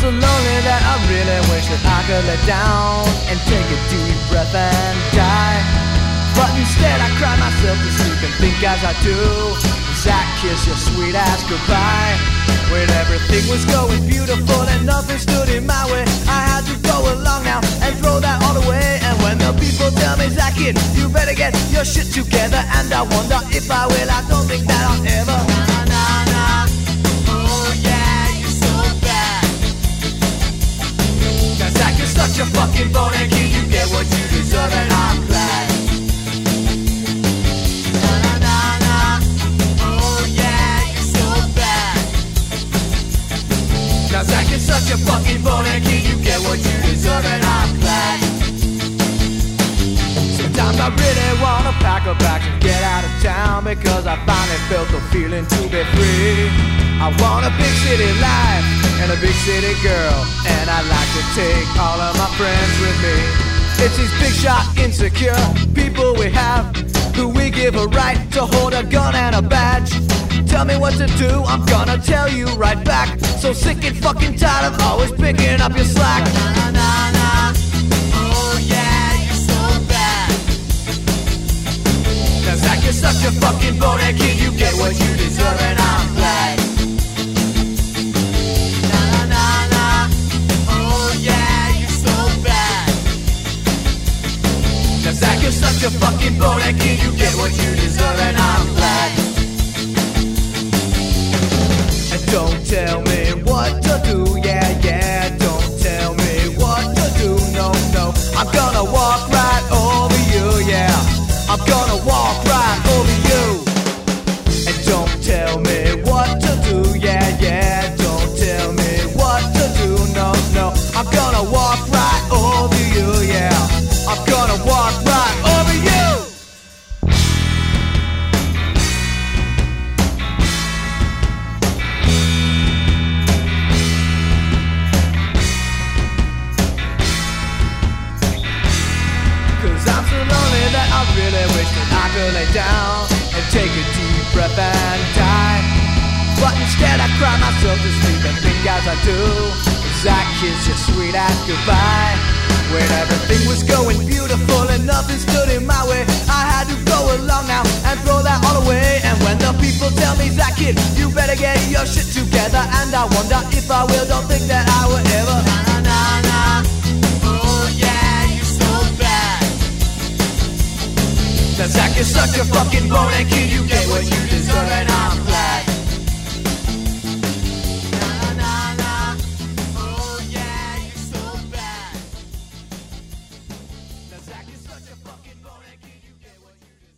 so lonely that I really wish that I could lay down and take a deep breath and die. But instead I cry myself to sleep and think as I do, as I kiss your sweet ass goodbye. When everything was going beautiful and nothing stood in my way, I had to go along now and throw that all away. And when the people tell me, Zach, kid, you better get your shit together, and I wonder if I will, I don't think that I'll ever. Nah, nah, nah. Oh yeah, you're so bad. Cause Zach, you're such a fucking bonehead kid, you get what you deserve, and I'm glad. Now Zach is such a fucking bonehead kid, you get what you deserve, and I'm glad. Sometimes I really wanna pack a bag and get out of town, because I finally felt the feeling to be free. I want a big city life and a big city girl, and I'd like to take all of my friends with me. It's these big shot insecure people we have, who we give a right to hold a gun and a badge. Tell me what to do, I'm gonna tell you right back. So sick and fucking tired of always picking up your slack. Nah, nah, nah. Oh yeah, you're so bad. Cause Zach, you're such a fucking bonehead kid, you get what you deserve, and I'm glad. Nah, nah, nah. Oh yeah, you're so bad. Cause Zach, you're such a fucking bonehead kid, you get what you deserve, and I'm glad. Don't tell me what to do, yeah, yeah. Don't tell me what to do, no, no. I'm gonna walk right over you, yeah. I'm gonna walk right over you. And don't tell me what to do, yeah, yeah. Don't tell me what to do, no, no. I'm gonna walk right over you, yeah. I'm gonna walk right over you. I really wish that I could lay down and take a deep breath and die. But instead I cry myself to sleep and think as I do, as I kiss your sweet ass goodbye. When everything was going beautiful and nothing stood in my way, I had to go along now and throw that all away. And when the people tell me, Zach, kid, you better get your shit together, and I wonder if I will, don't think that I will ever. Nah, nah, nah. Oh yeah, you're so bad. Cause Zach is such a fucking bonehead kid, you get what you deserve, and I'm glad.